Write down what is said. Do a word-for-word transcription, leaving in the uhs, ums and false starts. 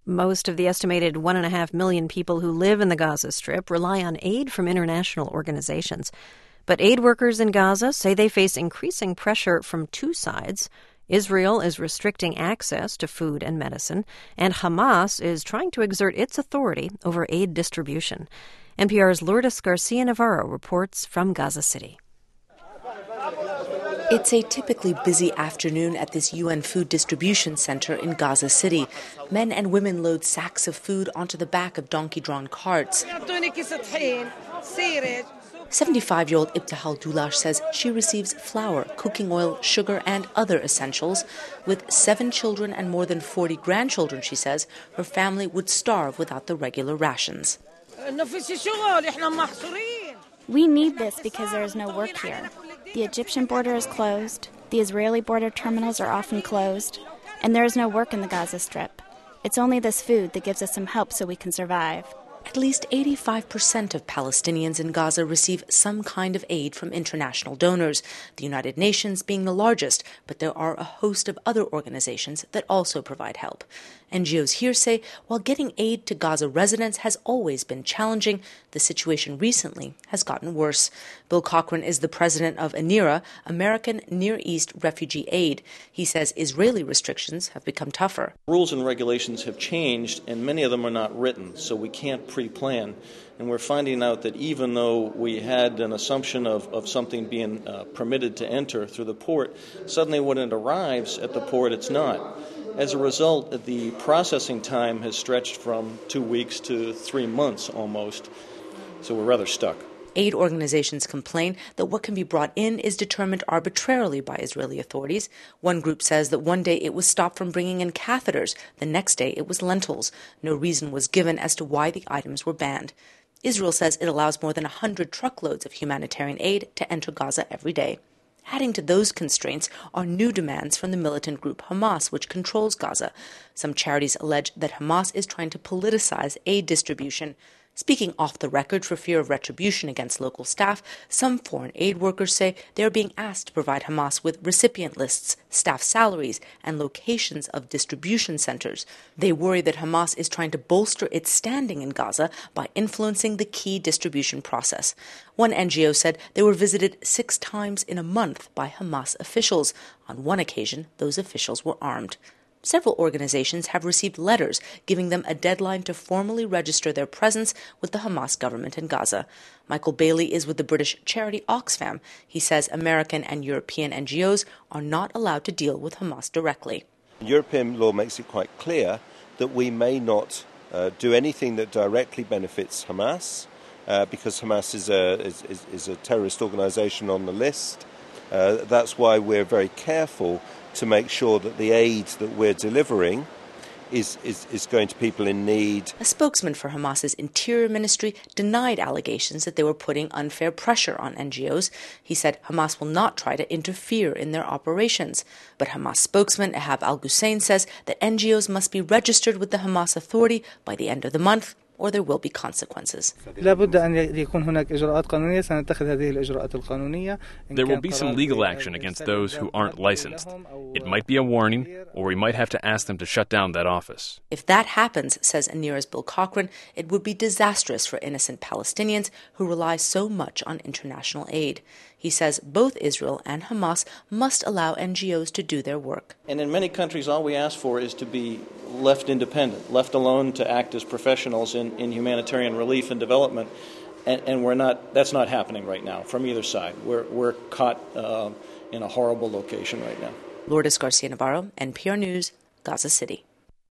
Most of the estimated one and a half million people who live in the Gaza Strip rely on aid from international organizations. But aid workers in Gaza say they face increasing pressure from two sides. Israel is restricting access to food and medicine, and Hamas is trying to exert its authority over aid distribution. N P R's Lourdes Garcia-Navarro reports from Gaza City. It's a typically busy afternoon at this U N Food Distribution Center in Gaza City. Men and women load sacks of food onto the back of donkey-drawn carts. seventy-five-year-old Ibtihal Dulash says she receives flour, cooking oil, sugar, and other essentials. With seven children and more than forty grandchildren, she says, her family would starve without the regular rations. We need this because there is no work here. The Egyptian border is closed, the Israeli border terminals are often closed, and there is no work in the Gaza Strip. It's only this food that gives us some help so we can survive. At least eighty-five percent of Palestinians in Gaza receive some kind of aid from international donors, the United Nations being the largest, but there are a host of other organizations that also provide help. N G Os here say while getting aid to Gaza residents has always been challenging, the situation recently has gotten worse. Bill Cochran is the president of ANIRA, American Near East Refugee Aid. He says Israeli restrictions have become tougher. Rules and regulations have changed, and many of them are not written, so we can't pre-plan. And we're finding out that even though we had an assumption of, of something being uh, permitted to enter through the port, suddenly when it arrives at the port, it's not. As a result, the processing time has stretched from two weeks to three months almost, so we're rather stuck. Aid organizations complain that what can be brought in is determined arbitrarily by Israeli authorities. One group says that one day it was stopped from bringing in catheters. The next day it was lentils. No reason was given as to why the items were banned. Israel says it allows more than one hundred truckloads of humanitarian aid to enter Gaza every day. Adding to those constraints are new demands from the militant group Hamas, which controls Gaza. Some charities allege that Hamas is trying to politicize aid distribution. Speaking off the record for fear of retribution against local staff, some foreign aid workers say they are being asked to provide Hamas with recipient lists, staff salaries, and locations of distribution centers. They worry that Hamas is trying to bolster its standing in Gaza by influencing the key distribution process. One N G O said they were visited six times in a month by Hamas officials. On one occasion, those officials were armed. Several organizations have received letters giving them a deadline to formally register their presence with the Hamas government in Gaza. Michael Bailey is with the British charity Oxfam. He says American and European N G Os are not allowed to deal with Hamas directly. European law makes it quite clear that we may not uh, do anything that directly benefits Hamas, uh, because Hamas is a, is, is, is a terrorist organization on the list. Uh, that's why we're very careful to make sure that the aid that we're delivering is, is, is going to people in need. A spokesman for Hamas's Interior Ministry denied allegations that they were putting unfair pressure on N G Os. He said Hamas will not try to interfere in their operations. But Hamas spokesman Ehab al-Ghussein says that N G Os must be registered with the Hamas Authority by the end of the month, or there will be consequences. There will be some legal action against those who aren't licensed. It might be a warning, or we might have to ask them to shut down that office. If that happens, says ANIRA's Bill Cochran, it would be disastrous for innocent Palestinians who rely so much on international aid. He says both Israel and Hamas must allow N G Os to do their work. And in many countries, all we ask for is to be left independent, left alone to act as professionals in, in humanitarian relief and development. And, and we're not. That's not happening right now from either side. We're, we're caught uh, in a horrible location right now. Lourdes Garcia-Navarro, N P R News, Gaza City.